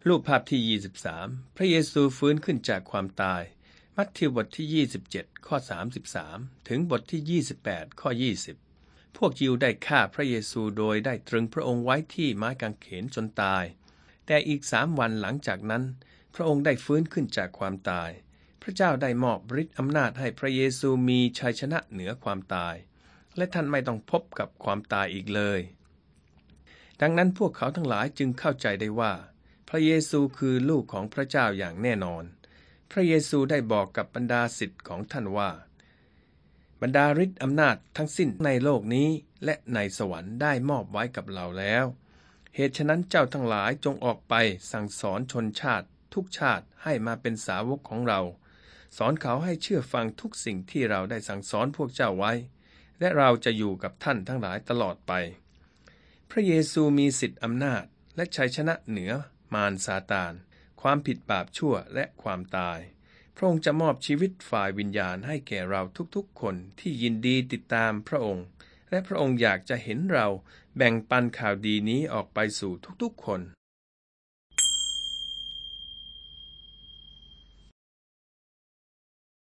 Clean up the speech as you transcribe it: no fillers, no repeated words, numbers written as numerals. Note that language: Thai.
รูปภาพที่23พระเยซูฟื้นขึ้นจากความตายมัทธิวบทที่27ข้อ33ถึงบทที่28ข้อ20พวกยิวได้ฆ่าพระเยซูโดยได้ตรึงพระองค์ไว้ที่ไม้กางเขนจนตายแต่อีก3 วันหลังจากนั้นพระองค์ได้ฟื้นขึ้นจากความตายพระเจ้าได้มอบฤทธิ์อำนาจให้พระเยซูมีชัยชนะเหนือความตายและท่านไม่ต้องพบกับความตายอีกเลยดังนั้นพวกเขาทั้งหลายจึงเข้าใจได้ว่าพระเยซูคือลูกของพระเจ้าอย่างแน่นอนพระเยซูได้บอกกับบรรดาศิษย์ของท่านว่าบรรดาฤทธิ์อำนาจทั้งสิ้นในโลกนี้และในสวรรค์ได้มอบไว้กับเราแล้วเหตุฉะนั้นเจ้าทั้งหลายจงออกไปสั่งสอนชนชาติทุกชาติให้มาเป็นสาวกของเราสอนเขาให้เชื่อฟังทุกสิ่งที่เราได้สั่งสอนพวกเจ้าไว้และเราจะอยู่กับท่านทั้งหลายตลอดไปพระเยซูมีสิทธิอำนาจและชัยชนะเหนือมารซาตานความผิดบาปชั่วและความตายพระองค์จะมอบชีวิตฝ่ายวิญญาณให้แก่เราทุกๆคนที่ยินดีติดตามพระองค์และพระองค์อยากจะเห็นเราแบ่งปันข่าวดีนี้ออกไปสู่ทุกๆคน